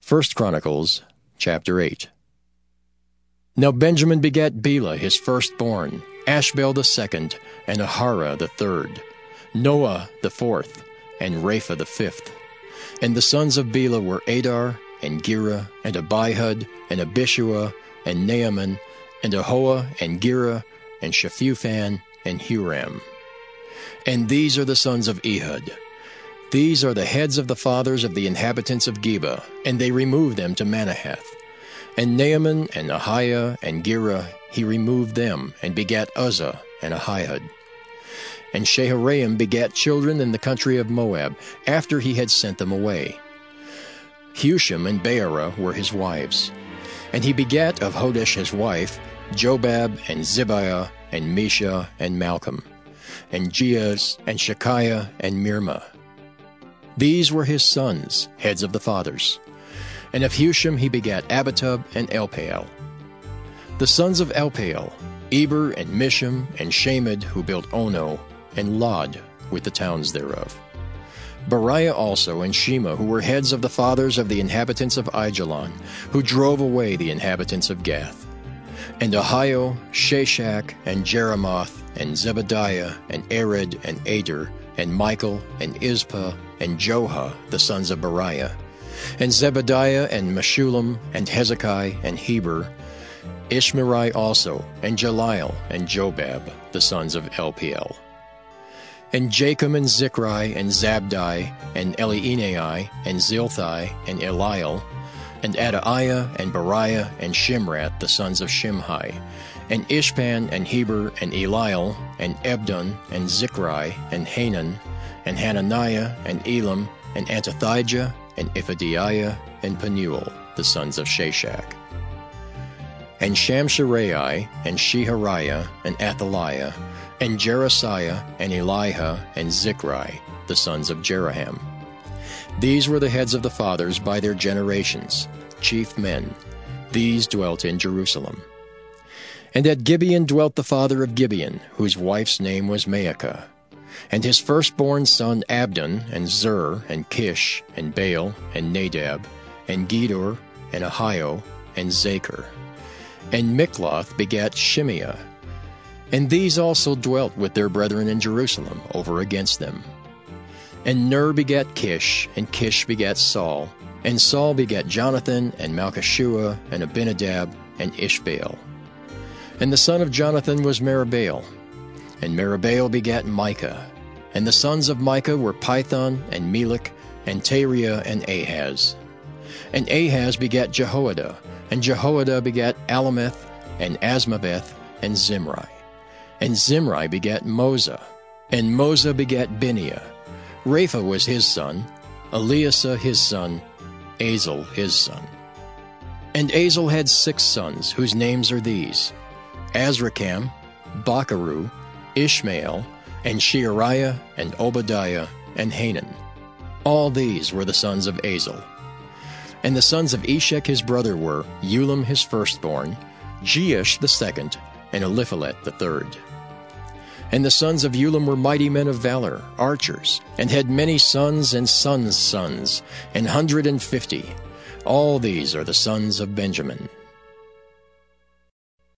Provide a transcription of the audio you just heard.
1 Chronicles, chapter 8. Now Benjamin begat Bela his firstborn, Ashbel the second, and Ahara the third, Noah the fourth, and Rapha the fifth. And the sons of Bela were Adar, and Gera, and Abihud, and Abishua, and Naaman, and Ahoah, and Gera, and Shephufan, and Huram. And these are the sons of Ehud. These are the heads of the fathers of the inhabitants of Geba, and they removed them to Manahath. And Naaman, and Ahiah, and Gera, he removed them, and begat Uzzah, and Ahihud. And Shaharaim begat children in the country of Moab, after he had sent them away. Husham and Beerah were his wives. And he begat of Hodesh his wife, Jobab, and Zibiah, and Mesha, and Malcolm, and Jeaz, and Shekiah, and Mirmah. These were his sons, heads of the fathers. And of Husham he begat Abitub and Elpaal. The sons of Elpaal, Eber, and Misham, and Shamed, who built Ono, and Lod, with the towns thereof. Beriah also and Shema, who were heads of the fathers of the inhabitants of Aijalon, who drove away the inhabitants of Gath. And Ahio, Shashak, and Jeremoth, and Zebadiah, and Ared, and Ader, and Michael, and Izpah, and Joha, the sons of Beriah, and Zebadiah, and Meshullam, and Hezekiah, and Heber, Ishmerai also, and Jeliel, and Jobab, the sons of Elpaal. And Jachim, and Zichri, and Zabdi, and Elienai, and Zilthai, and Eliel, and Adaiah, and Beriah, and Shimrath, the sons of Shimhi, and Ishpan, and Heber, and Eliel, and Ebdon, and Zichri, and Hanan, and Hananiah, and Elam, and Antothijah, and Iphadiah, and Penuel, the sons of Shashak. And Shamsherai, and Shehariah, and Athaliah, and Jerasiah, and Eliha, and Zichri, the sons of Jeraham. These were the heads of the fathers by their generations, chief men. These dwelt in Jerusalem. And at Gibeon dwelt the father of Gibeon, whose wife's name was Maacah, and his firstborn son Abdon, and Zur, and Kish, and Baal, and Nadab, and Gedor, and Ahio, and Zachar. And Mikloth begat Shimeah. And these also dwelt with their brethren in Jerusalem, over against them. And Ner begat Kish, and Kish begat Saul, and Saul begat Jonathan, and Malchishua, and Abinadab, and Ishbaal. And the son of Jonathan was Meribaal, and Meribaal begat Micah. And the sons of Micah were Pithon, and Melech, and Tariah, and Ahaz. And Ahaz begat Jehoiada, and Jehoiada begat Alameth, and Asmaveth, and Zimri. And Zimri begat Moza, and Moza begat Bineah. Rapha was his son, Eleasah his son, Azel his son. And Azel had 6 sons, whose names are these: Azrikam, Bacharu, Ishmael, and Sheariah, and Obadiah, and Hanan. All these were the sons of Azel. And the sons of Eshek his brother were Ulam his firstborn, Jeush the second, and Eliphalet the third. And the sons of Ulam were mighty men of valor, archers, and had many sons and sons' sons, 150. All these are the sons of Benjamin.